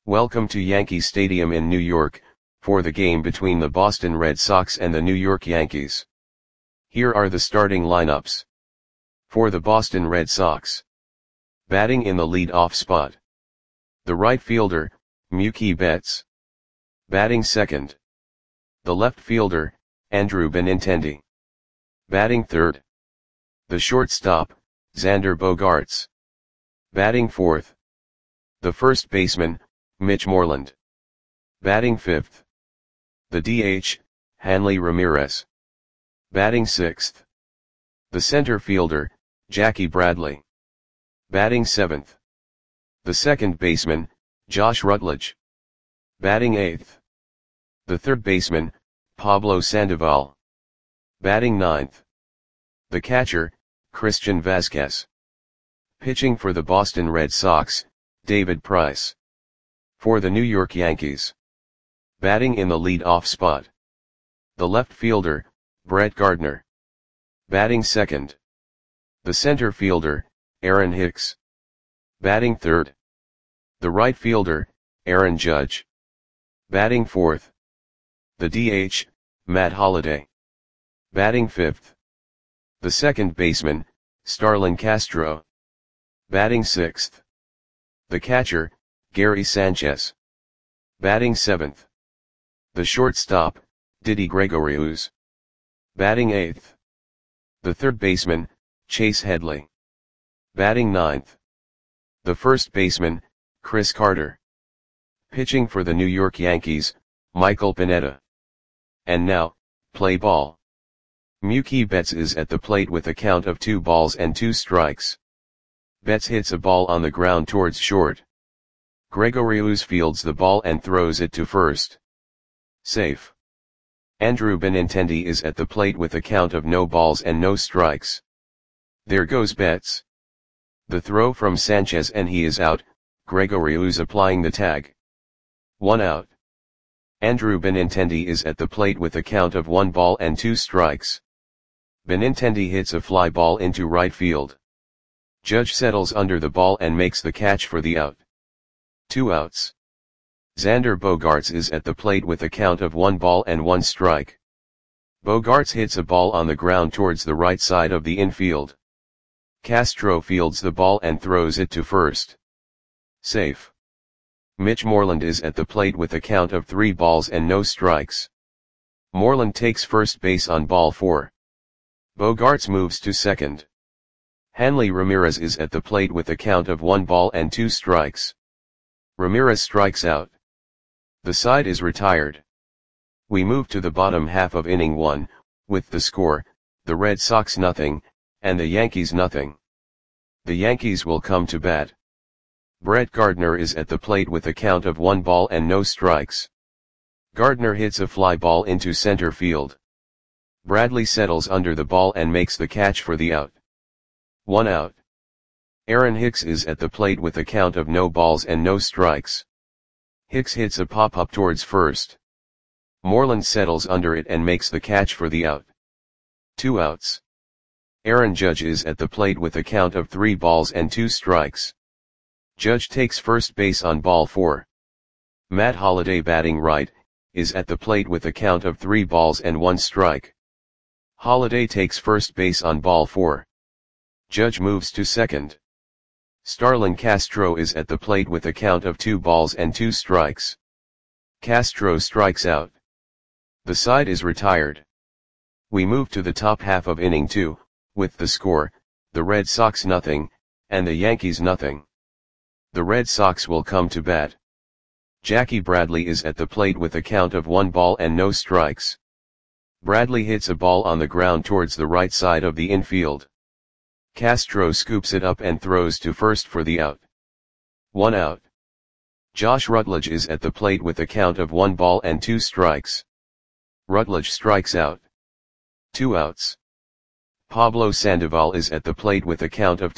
Welcome to Yankee Stadium in New York, for the game between the Boston Red Sox and the New York Yankees. Here are the starting lineups. For the Boston Red Sox. Batting in the lead-off spot. The right fielder, Mookie Betts. Batting second. The left fielder, Andrew Benintendi. Batting third. The shortstop, Xander Bogaerts. Batting fourth. The first baseman, Mitch Moreland. Batting fifth. The DH, Hanley Ramirez. Batting sixth. The center fielder, Jackie Bradley. Batting seventh. The second baseman, Josh Rutledge. Batting eighth. The third baseman, Pablo Sandoval. Batting ninth. The catcher, Christian Vazquez. Pitching for the Boston Red Sox, David Price. For the New York Yankees. Batting in the lead-off spot. The left fielder, Brett Gardner. Batting second. The center fielder, Aaron Hicks. Batting third. The right fielder, Aaron Judge. Batting fourth. The DH, Matt Holliday. Batting fifth. The second baseman, Starlin Castro. Batting sixth. The catcher, Gary Sanchez. Batting seventh. The shortstop, Didi Gregorius. Batting eighth. The third baseman, Chase Headley. Batting ninth. The first baseman, Chris Carter. Pitching for the New York Yankees, Michael Pineda. And now, play ball. Mookie Betts is at the plate with a count of 2-2. Betts hits a ball on the ground towards short. Gregorius fields the ball and throws it to first. Safe. Andrew Benintendi is at the plate with a count of 0-0. There goes Betts. The throw from Sanchez and he is out, Gregorius applying the tag. 1 out. Andrew Benintendi is at the plate with a count of 1-2. Benintendi hits a fly ball into right field. Judge settles under the ball and makes the catch for the out. 2 outs. Xander Bogaerts is at the plate with a count of 1-1. Bogaerts hits a ball on the ground towards the right side of the infield. Castro fields the ball and throws it to first. Safe. Mitch Moreland is at the plate with a count of 3-0. Moreland takes first base on ball 4. Bogaerts moves to second. Hanley Ramirez is at the plate with a count of 1-2. Ramirez strikes out. The side is retired. We move to the bottom half of inning 1, with the score, the Red Sox 0, and the Yankees 0. The Yankees will come to bat. Brett Gardner is at the plate with a count of 1-0. Gardner hits a fly ball into center field. Bradley settles under the ball and makes the catch for the out. 1 out. Aaron Hicks is at the plate with a count of 0-0. Hicks hits a pop-up towards first. Moreland settles under it and makes the catch for the out. 2 outs. Aaron Judge is at the plate with a count of 3-2. Judge takes first base on ball 4. Matt Holliday batting right, is at the plate with a count of 3-1. Holliday takes first base on ball 4. Judge moves to second. Starlin Castro is at the plate with a count of 2-2. Castro strikes out. The side is retired. We move to the top half of inning 2, with the score, the Red Sox 0, and the Yankees 0. The Red Sox will come to bat. Jackie Bradley is at the plate with a count of 1-0. Bradley hits a ball on the ground towards the right side of the infield. Castro scoops it up and throws to first for the out. 1 out. Josh Rutledge is at the plate with a count of 1-2. Rutledge strikes out. 2 outs. Pablo Sandoval is at the plate with a count of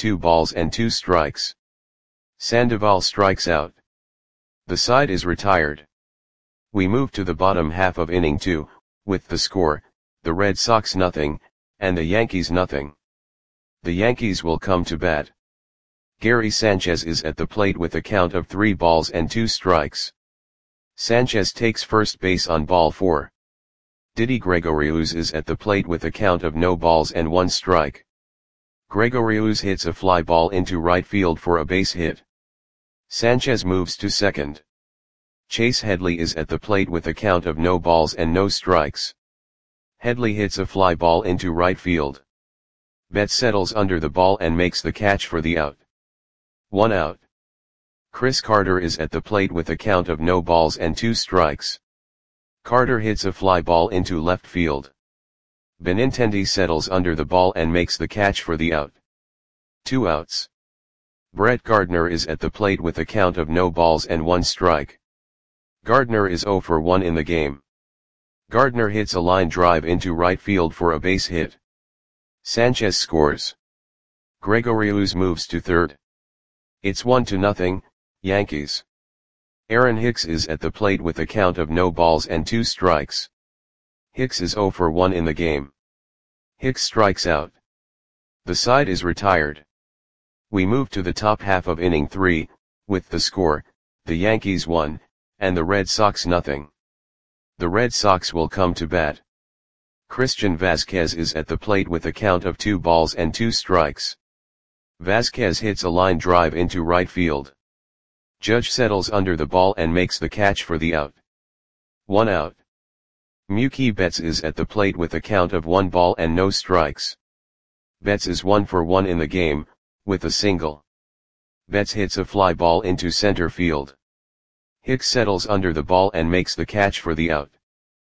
2-2. Sandoval strikes out. The side is retired. We move to the bottom half of inning 2, with the score, the Red Sox 0, and the Yankees 0. The Yankees will come to bat. Gary Sanchez is at the plate with a count of 3 balls and 2 strikes. Sanchez takes first base on ball 4. Didi Gregorius is at the plate with a count of no balls and 1 strike. Gregorius hits a fly ball into right field for a base hit. Sanchez moves to second. Chase Headley is at the plate with a count of no balls and no strikes. Headley hits a fly ball into right field. Betts settles under the ball and makes the catch for the out. 1 out. Chris Carter is at the plate with a count of no balls and 2 strikes. Carter hits a fly ball into left field. Benintendi settles under the ball and makes the catch for the out. 2 outs. Brett Gardner is at the plate with a count of no balls and 1 strike. Gardner is 0 for 1 in the game. Gardner hits a line drive into right field for a base hit. Sanchez scores. Gregorius moves to third. It's 1-0, Yankees. Aaron Hicks is at the plate with a count of no balls and 2 strikes. Hicks is 0 for 1 in the game. Hicks strikes out. The side is retired. We move to the top half of inning 3, with the score, the Yankees 1, and the Red Sox 0. The Red Sox will come to bat. Christian Vazquez is at the plate with a count of 2 balls and 2 strikes. Vazquez hits a line drive into right field. Judge settles under the ball and makes the catch for the out. 1 out. Mookie Betts is at the plate with a count of 1 ball and no strikes. Betts is 1 for 1 in the game, with a single. Betts hits a fly ball into center field. Hicks settles under the ball and makes the catch for the out.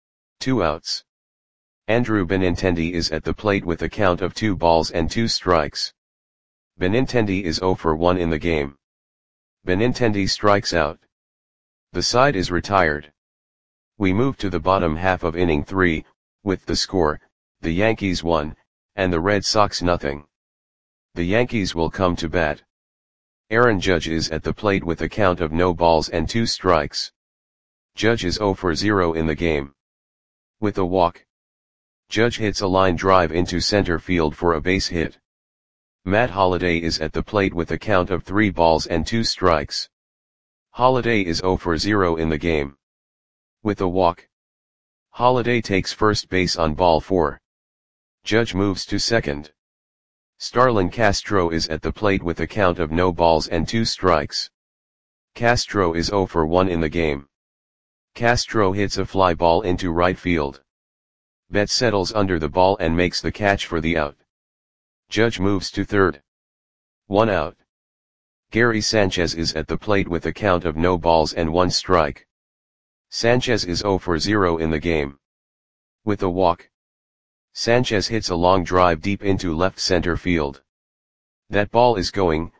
2 outs. Andrew Benintendi is at the plate with a count of 2 balls and 2 strikes. Benintendi is 0 for 1 in the game. Benintendi strikes out. The side is retired. We move to the bottom half of inning 3, with the score, the Yankees 1, and the Red Sox 0. The Yankees will come to bat. Aaron Judge is at the plate with a count of no balls and 2 strikes. Judge is 0 for 0 in the game. With a walk. Judge hits a line drive into center field for a base hit. Matt Holliday is at the plate with a count of 3 balls and 2 strikes. Holliday is 0 for 0 in the game. With a walk. Holliday takes first base on ball 4. Judge moves to second. Starlin Castro is at the plate with a count of no balls and 2 strikes. Castro is 0 for 1 in the game. Castro hits a fly ball into right field. Betts settles under the ball and makes the catch for the out. Judge moves to third. 1 out. Gary Sanchez is at the plate with a count of no balls and 1 strike. Sanchez is 0 for 0 in the game. With a walk. Sanchez hits a long drive deep into left center field. That ball is gone.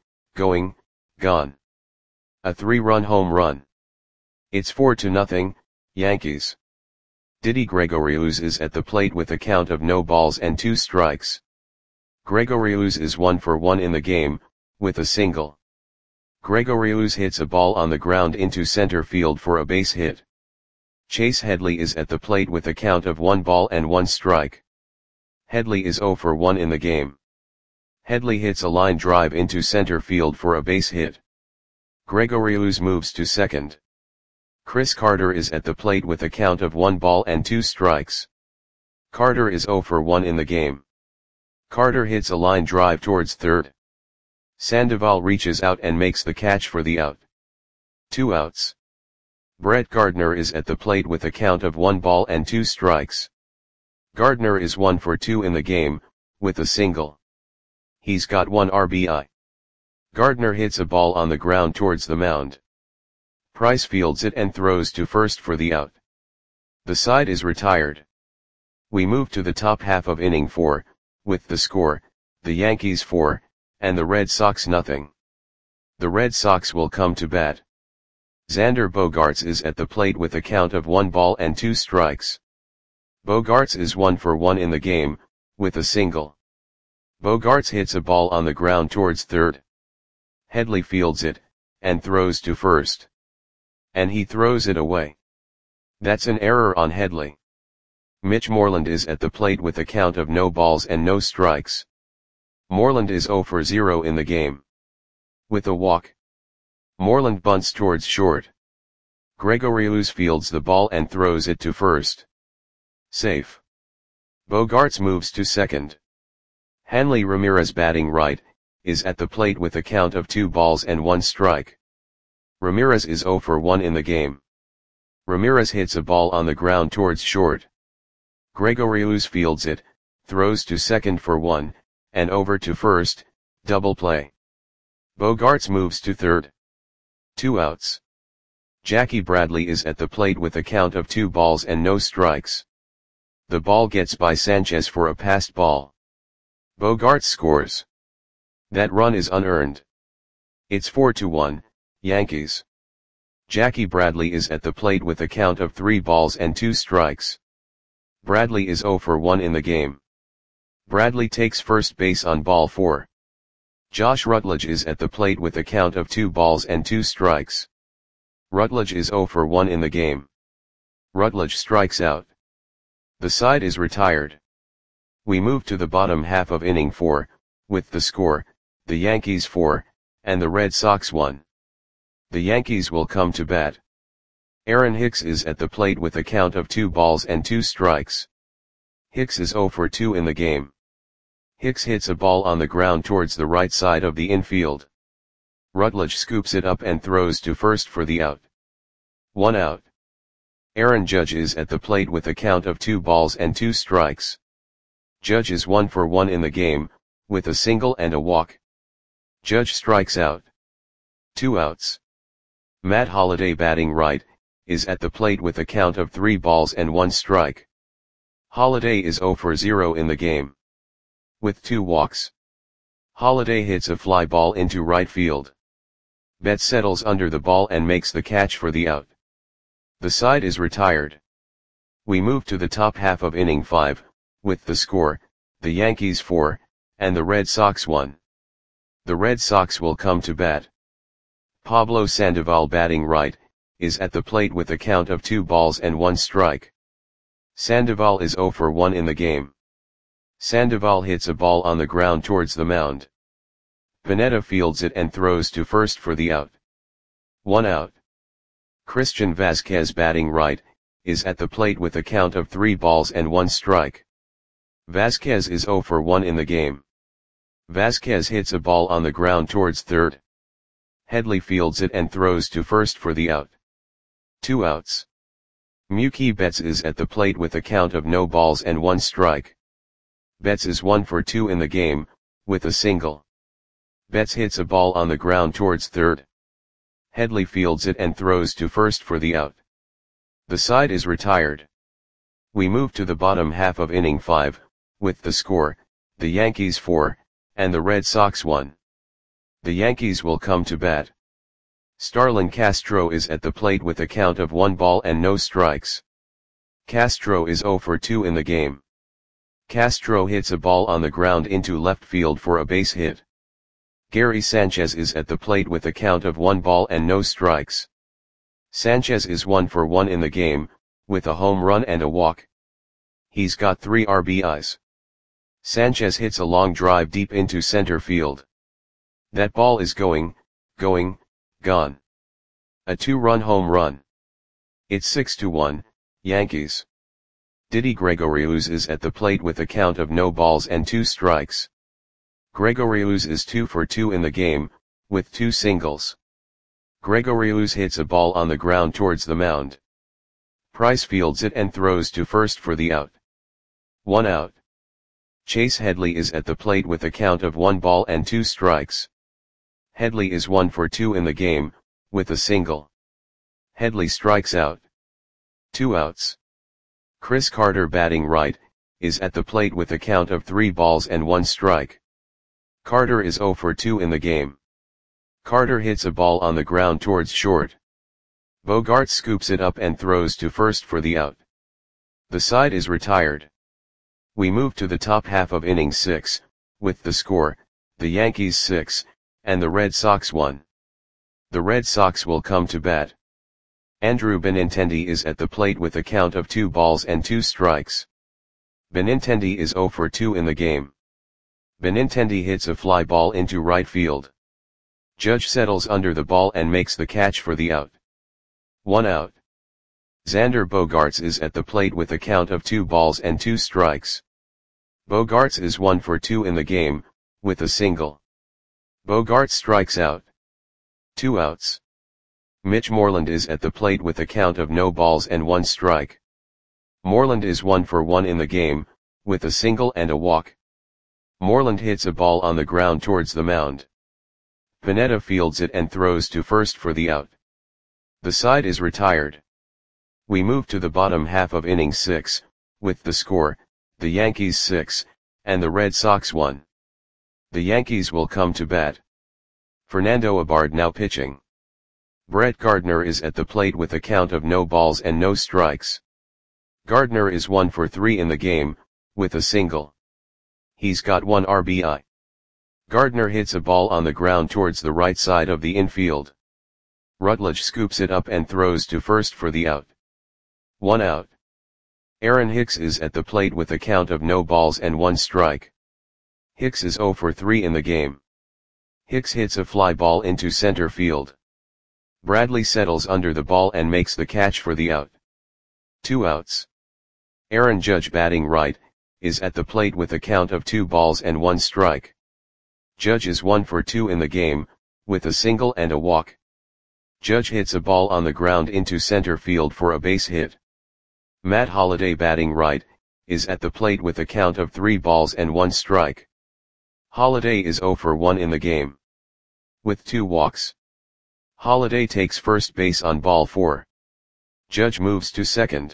A 3-run home run. It's 4-0, Yankees. Didi Gregorius is at the plate with a count of no balls and 2 strikes. Gregorius is 1 for 1 in the game, with a single. Gregorius hits a ball on the ground into center field for a base hit. Chase Headley is at the plate with a count of 1 ball and 1 strike. Headley is 0 for 1 in the game. Headley hits a line drive into center field for a base hit. Gregorius moves to second. Chris Carter is at the plate with a count of 1 ball and 2 strikes. Carter is 0 for 1 in the game. Carter hits a line drive towards third. Sandoval reaches out and makes the catch for the out. 2 outs. Brett Gardner is at the plate with a count of 1 ball and 2 strikes. Gardner is 1 for 2 in the game, with a single. He's got 1 RBI. Gardner hits a ball on the ground towards the mound. Price fields it and throws to first for the out. The side is retired. We move to the top half of inning 4, with the score, the Yankees 4, and the Red Sox 0. The Red Sox will come to bat. Xander Bogaerts is at the plate with a count of 1 ball and 2 strikes. Bogaerts is 1 for 1 in the game, with a single. Bogaerts hits a ball on the ground towards third. Headley fields it, and throws to first. And he throws it away. That's an error on Headley. Mitch Moreland is at the plate with a count of no balls and no strikes. Moreland is 0 for 0 in the game. With a walk. Moreland bunts towards short. Gregorius fields the ball and throws it to first. Safe. Bogaerts moves to second. Hanley Ramirez batting right, is at the plate with a count of 2 balls and 1 strike. Ramirez is 0 for 1 in the game. Ramirez hits a ball on the ground towards short. Gregorius fields it, throws to second for 1, and over to first, double play. Bogaerts moves to third. 2 outs. Jackie Bradley is at the plate with a count of 2 balls and no strikes. The ball gets by Sanchez for a passed ball. Bogaerts scores. That run is unearned. It's 4-1, Yankees. Jackie Bradley is at the plate with a count of 3 balls and 2 strikes. Bradley is 0 for 1 in the game. Bradley takes first base on ball 4. Josh Rutledge is at the plate with a count of 2 balls and 2 strikes. Rutledge is 0 for 1 in the game. Rutledge strikes out. The side is retired. We move to the bottom half of inning 4, with the score, the Yankees 4, and the Red Sox 1. The Yankees will come to bat. Aaron Hicks is at the plate with a count of 2 balls and 2 strikes. Hicks is 0 for 2 in the game. Hicks hits a ball on the ground towards the right side of the infield. Rutledge scoops it up and throws to first for the out. 1 out. Aaron Judge is at the plate with a count of 2 balls and 2 strikes. Judge is 1 for 1 in the game, with a single and a walk. Judge strikes out. 2 outs. Matt Holliday batting right, is at the plate with a count of 3 balls and 1 strike. Holliday is 0 for 0 in the game. With 2 walks. Holliday hits a fly ball into right field. Betts settles under the ball and makes the catch for the out. The side is retired. We move to the top half of inning 5, with the score, the Yankees 4, and the Red Sox 1. The Red Sox will come to bat. Pablo Sandoval batting right, is at the plate with a count of 2 balls and 1 strike. Sandoval is 0 for 1 in the game. Sandoval hits a ball on the ground towards the mound. Pineda fields it and throws to first for the out. 1 out. Christian Vazquez batting right, is at the plate with a count of 3 balls and 1 strike. Vazquez is 0 for 1 in the game. Vazquez hits a ball on the ground towards third. Headley fields it and throws to first for the out. 2 outs. Mookie Betts is at the plate with a count of no balls and 1 strike. Betts is 1 for 2 in the game, with a single. Betts hits a ball on the ground towards third. Headley fields it and throws to first for the out. The side is retired. We move to the bottom half of inning 5, with the score, the Yankees 4, and the Red Sox 1. The Yankees will come to bat. Starlin Castro is at the plate with a count of 1 ball and no strikes. Castro is 0 for 2 in the game. Castro hits a ball on the ground into left field for a base hit. Gary Sanchez is at the plate with a count of 1 ball and no strikes. Sanchez is 1 for 1 in the game, with a home run and a walk. He's got 3 RBIs. Sanchez hits a long drive deep into center field. That ball is gone. A 2-run home run. It's 6-1, Yankees. Didi Gregorius is at the plate with a count of no balls and 2 strikes. Gregorius is 2 for 2 in the game, with 2 singles. Gregorius hits a ball on the ground towards the mound. Price fields it and throws to first for the out. 1 out. Chase Headley is at the plate with a count of 1 ball and 2 strikes. Headley is 1 for 2 in the game, with a single. Headley strikes out. 2 outs. Chris Carter batting right, is at the plate with a count of 3 balls and 1 strike. Carter is 0 for 2 in the game. Carter hits a ball on the ground towards short. Bogaerts scoops it up and throws to first for the out. The side is retired. We move to the top half of inning 6, with the score, the Yankees 6, and the Red Sox 1. The Red Sox will come to bat. Andrew Benintendi is at the plate with a count of 2 balls and 2 strikes. Benintendi is 0 for 2 in the game. Benintendi hits a fly ball into right field. Judge settles under the ball and makes the catch for the out. 1 out. Xander Bogaerts is at the plate with a count of 2 balls and 2 strikes. Bogaerts is 1 for 2 in the game, with a single. Bogaerts strikes out. 2 outs. Mitch Moreland is at the plate with a count of no balls and 1 strike. Moreland is 1 for 1 in the game, with a single and a walk. Moreland hits a ball on the ground towards the mound. Pineda fields it and throws to first for the out. The side is retired. We move to the bottom half of inning 6, with the score, the Yankees 6, and the Red Sox 1. The Yankees will come to bat. Fernando Abad now pitching. Brett Gardner is at the plate with a count of no balls and no strikes. Gardner is 1 for 3 in the game, with a single. He's got 1 RBI. Gardner hits a ball on the ground towards the right side of the infield. Rutledge scoops it up and throws to first for the out. 1 out. Aaron Hicks is at the plate with a count of no balls and 1 strike. Hicks is 0 for 3 in the game. Hicks hits a fly ball into center field. Bradley settles under the ball and makes the catch for the out. 2 outs. Aaron Judge, batting right, is at the plate with a count of 2 balls and 1 strike. Judge is 1 for 2 in the game, with a single and a walk. Judge hits a ball on the ground into center field for a base hit. Matt Holliday, batting right, is at the plate with a count of 3 balls and 1 strike. Holliday is 0 for 1 in the game, with 2 walks. Holliday takes first base on ball 4. Judge moves to second.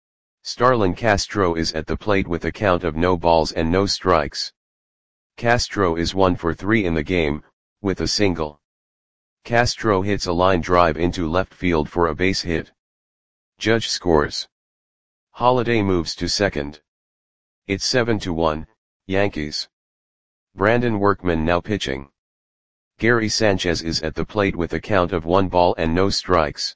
Starlin Castro is at the plate with a count of no balls and no strikes. Castro is 1 for 3 in the game, with a single. Castro hits a line drive into left field for a base hit. Judge scores. Holliday moves to second. It's 7-1, Yankees. Brandon Workman now pitching. Gary Sanchez is at the plate with a count of 1 ball and no strikes.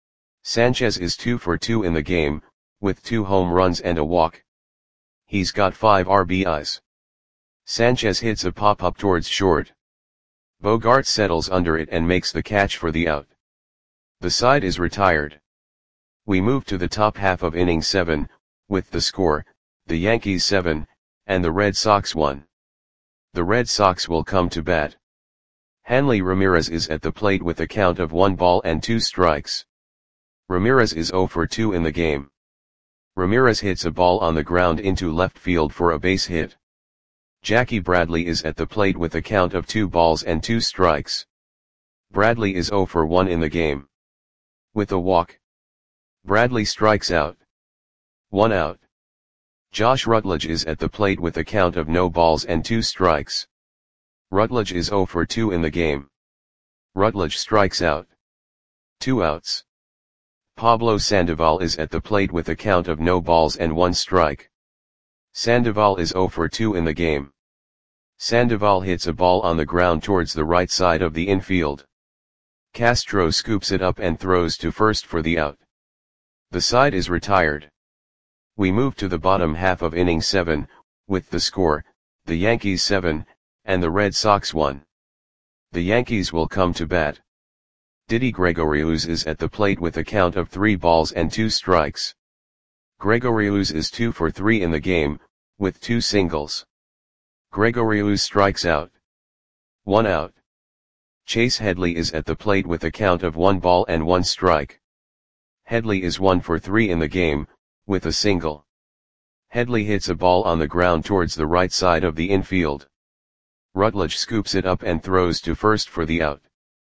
Sanchez is 2 for 2 in the game, with 2 home runs and a walk. He's got 5 RBIs. Sanchez hits a pop-up towards short. Bogaerts settles under it and makes the catch for the out. The side is retired. We move to the top half of inning 7, with the score, the Yankees 7, and the Red Sox 1. The Red Sox will come to bat. Hanley Ramirez is at the plate with a count of 1 ball and 2 strikes. Ramirez is 0 for 2 in the game. Ramirez hits a ball on the ground into left field for a base hit. Jackie Bradley is at the plate with a count of 2 balls and 2 strikes. Bradley is 0 for 1 in the game, with a walk. Bradley strikes out. 1 out. Josh Rutledge is at the plate with a count of no balls and 2 strikes. Rutledge is 0 for 2 in the game. Rutledge strikes out. 2 outs. Pablo Sandoval is at the plate with a count of no balls and 1 strike. Sandoval is 0 for 2 in the game. Sandoval hits a ball on the ground towards the right side of the infield. Castro scoops it up and throws to first for the out. The side is retired. We move to the bottom half of inning 7, with the score, the Yankees 7, and the Red Sox 1. The Yankees will come to bat. Didi Gregorius is at the plate with a count of 3 balls and 2 strikes. Gregorius is 2 for 3 in the game, with 2 singles. Gregorius strikes out. 1 out. Chase Headley is at the plate with a count of 1 ball and 1 strike. Headley is 1 for 3 in the game, with a single. Headley hits a ball on the ground towards the right side of the infield. Rutledge scoops it up and throws to first for the out.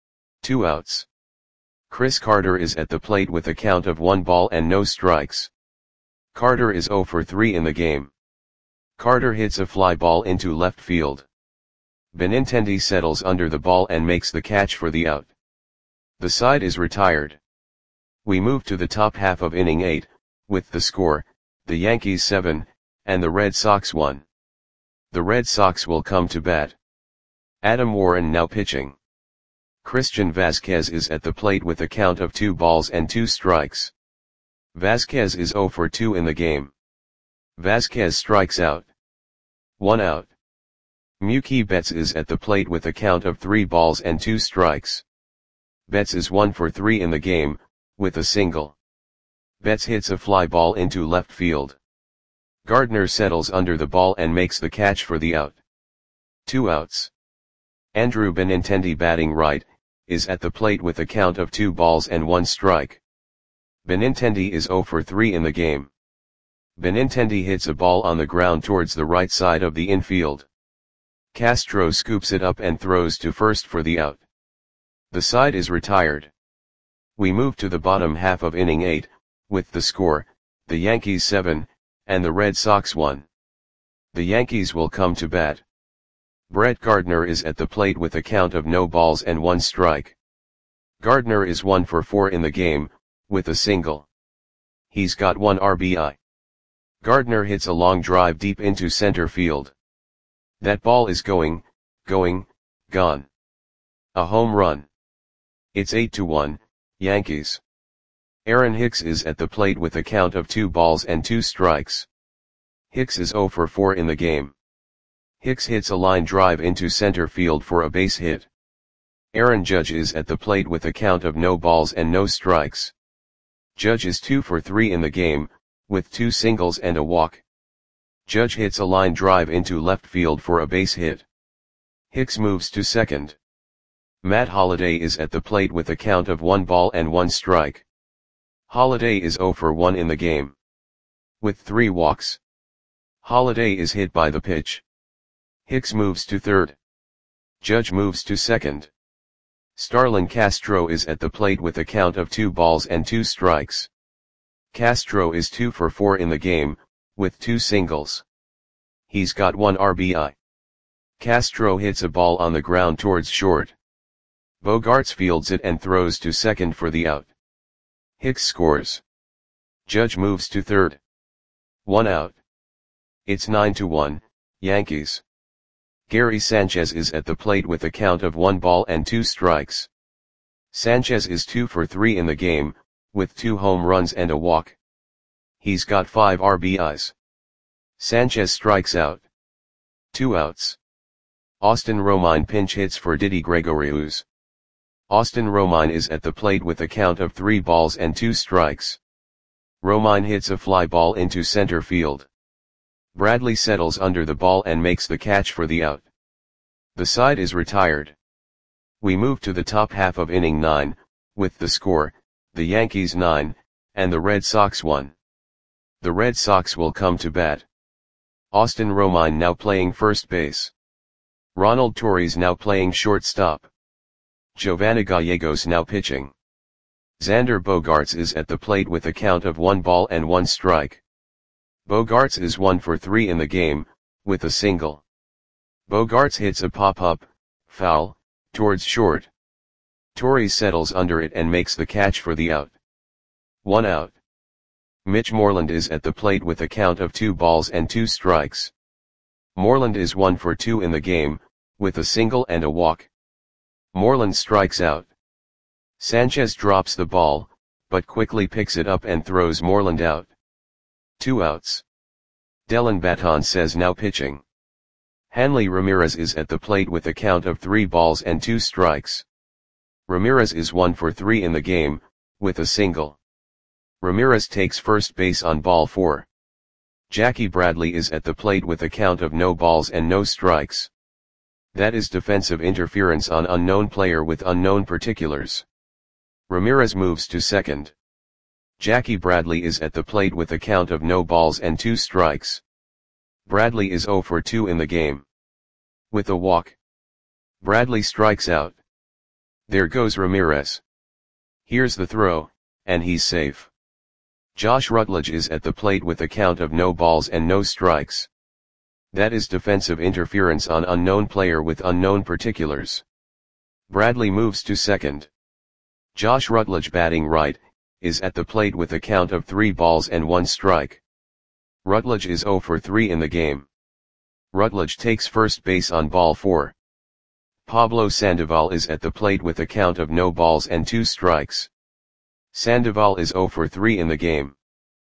2 outs. Chris Carter is at the plate with a count of 1 ball and no strikes. Carter is 0 for 3 in the game. Carter hits a fly ball into left field. Benintendi settles under the ball and makes the catch for the out. The side is retired. We move to the top half of inning 8, with the score, the Yankees 7, and the Red Sox 1. The Red Sox will come to bat. Adam Warren now pitching. Christian Vazquez is at the plate with a count of 2 balls and 2 strikes. Vazquez is 0 for 2 in the game. Vazquez strikes out. 1 out. Mookie Betts is at the plate with a count of 3 balls and 2 strikes. Betts is 1 for 3 in the game, with a single. Betts hits a fly ball into left field. Gardner settles under the ball and makes the catch for the out. 2 outs. Andrew Benintendi, batting right, is at the plate with a count of 2 balls and 1 strike. Benintendi is 0 for 3 in the game. Benintendi hits a ball on the ground towards the right side of the infield. Castro scoops it up and throws to first for the out. The side is retired. We move to the bottom half of inning 8, with the score, the Yankees 7, and the Red Sox 1. The Yankees will come to bat. Brett Gardner is at the plate with a count of no balls and 1 strike. Gardner is 1 for 4 in the game, with a single. He's got 1 RBI. Gardner hits a long drive deep into center field. That ball is gone. A home run. It's 8-1, Yankees. Aaron Hicks is at the plate with a count of 2 balls and 2 strikes. Hicks is 0 for 4 in the game. Hicks hits a line drive into center field for a base hit. Aaron Judge is at the plate with a count of no balls and no strikes. Judge is 2 for 3 in the game, with 2 singles and a walk. Judge hits a line drive into left field for a base hit. Hicks moves to second. Matt Holliday is at the plate with a count of 1 ball and 1 strike. Holliday is 0 for 1 in the game. With 3 walks. Holliday is hit by the pitch. Hicks moves to third. Judge moves to second. Starlin Castro is at the plate with a count of 2 balls and 2 strikes. Castro is 2 for 4 in the game, with 2 singles. He's got 1 RBI. Castro hits a ball on the ground towards short. Bogaerts fields it and throws to second for the out. Hicks scores. Judge moves to third. 1 out. It's 9-1, Yankees. Gary Sanchez is at the plate with a count of 1 ball and 2 strikes. Sanchez is 2 for 3 in the game, with 2 home runs and a walk. He's got 5 RBIs. Sanchez strikes out. 2 outs. Austin Romine pinch hits for Didi Gregorius. Austin Romine is at the plate with a count of 3 balls and 2 strikes. Romine hits a fly ball into center field. Bradley settles under the ball and makes the catch for the out. The side is retired. We move to the top half of inning 9, with the score, the Yankees 9, and the Red Sox 1. The Red Sox will come to bat. Austin Romine now playing first base. Ronald Torres now playing shortstop. Giovanni Gallegos now pitching. Xander Bogaerts is at the plate with a count of 1 ball and 1 strike. Bogaerts is 1 for 3 in the game, with a single. Bogaerts hits a pop-up, foul, towards short. Torres settles under it and makes the catch for the out. 1 out. Mitch Moreland is at the plate with a count of 2 balls and 2 strikes. Moreland is 1 for 2 in the game, with a single and a walk. Moreland strikes out. Sanchez drops the ball, but quickly picks it up and throws Moreland out. 2 outs. Dellin Betances now pitching. Hanley Ramirez is at the plate with a count of 3 balls and 2 strikes. Ramirez is 1 for 3 in the game, with a single. Ramirez takes first base on ball 4. Jackie Bradley is at the plate with a count of no balls and no strikes. That is defensive interference on unknown player with unknown particulars. Ramirez moves to second. Jackie Bradley is at the plate with a count of no balls and 2 strikes. Bradley is 0 for 2 in the game. With a walk. Bradley strikes out. There goes Ramirez. Here's the throw, and he's safe. Josh Rutledge is at the plate with a count of no balls and no strikes. That is defensive interference on unknown player with unknown particulars. Bradley moves to second. Josh Rutledge, batting right, is at the plate with a count of 3 balls and 1 strike. Rutledge is 0 for 3 in the game. Rutledge takes first base on ball 4. Pablo Sandoval is at the plate with a count of no balls and 2 strikes. Sandoval is 0 for 3 in the game.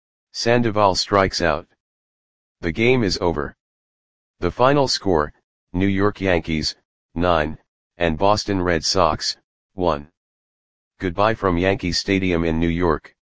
Sandoval strikes out. The game is over. The final score, New York Yankees, 9, and Boston Red Sox, 1. Goodbye from Yankee Stadium in New York.